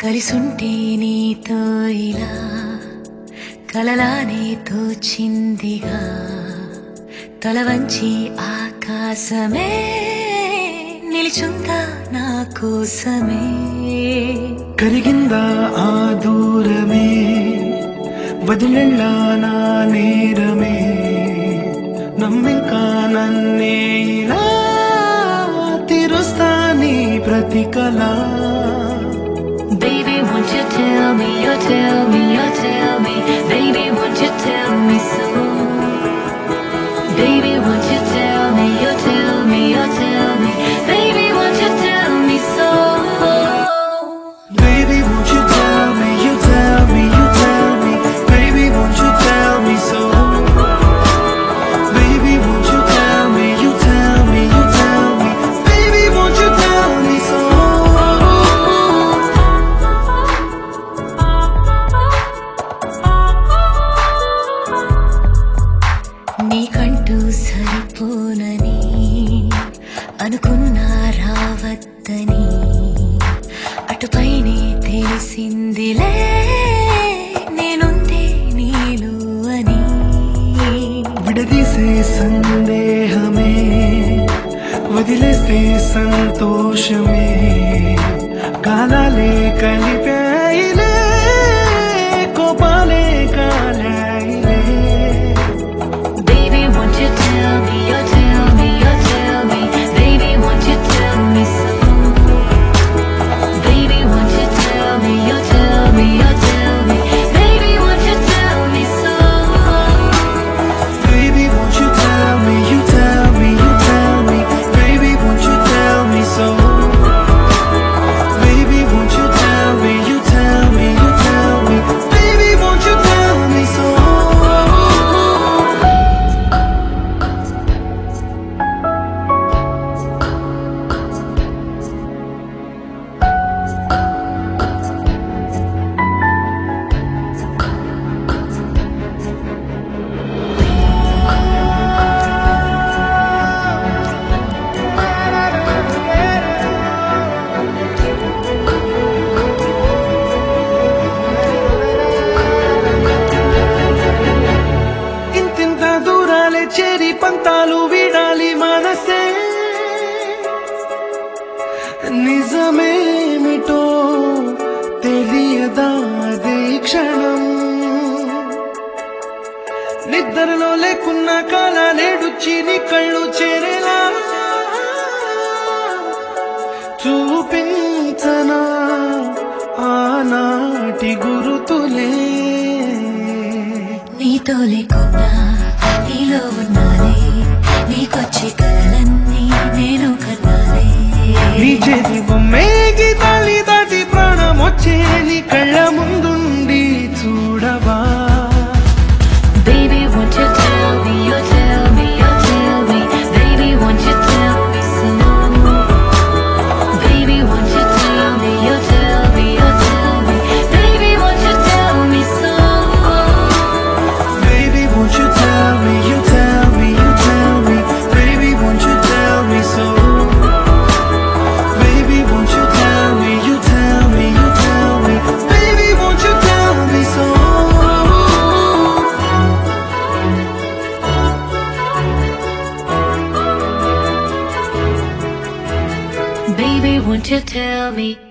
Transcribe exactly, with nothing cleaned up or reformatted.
కలిసుంటే నీతో ఇలా కలలానే తోచిందిగా తల వంచి ఆకాశమే నిలిచుందా నా కోసమే కరిగిందా ఆ దూరమే వదిలేళ్ళా నా నేరమే నమ్మింకా నన్నే ఇలా తీరుస్తా నీ ప్రతి కళ Baby, won't you tell me, you tell me, you tell me Baby, won't you tell me so Baby, won't you tell me, you tell me, you tell me Baby, won't you tell me so Baby, won't you tell me, you tell me, you tell me Baby, won't you tell me so Baby, won't you tell me, you tell me, you tell me Baby, won't you tell me so నీకంటూ సరిపోనని అనుకున్నా రావద్దని అటుపైనే తెలిసిందిలే నేనుందే నీలో అని విడదీసే సందేహమే వదిలేస్తే సంతోషమే కాలాలే కలిపాయిలే కోపాలే కాలాయిలే Baby, won't you tell me, you tell me, you tell me Baby, won't you tell me so Baby, won't you tell me, you tell me, you tell me Baby, won't you tell me so Baby, won't you tell me, you tell me, you tell me Baby, won't you tell me so Baby, won't you tell me, you tell me, you tell me Baby, won't you tell me so ఇంతింత దూరాలే చేరి పంతాలు వీడాలి మనసే నిజమేమిటో తెలియదా అదే క్షణం నిద్రలో లేకున్న కాల నేడుచ్చి నీ కళ్ళు చేరేలా చూపించనా ఆనాటి గురుతులే నీతో లేకున్నా నీలో ఉన్నానే నీకొచ్చే కలలన్నీ నేను కన్నానే నీ చేతి బొమ్మే గీతాలి దాటి ప్రాణం వచ్చే నీ కళ్ళ ముందుండి చూడవా Baby, won't you tell me, you tell me, you tell me Baby, won't you tell me so Baby, won't you tell me, you tell me, you tell me Baby, won't you tell me so Baby, won't you tell me, you tell me, you tell me Baby, won't you tell me so Baby, won't you tell me, you tell me, you tell me Baby, won't you tell me so Baby, won't you tell me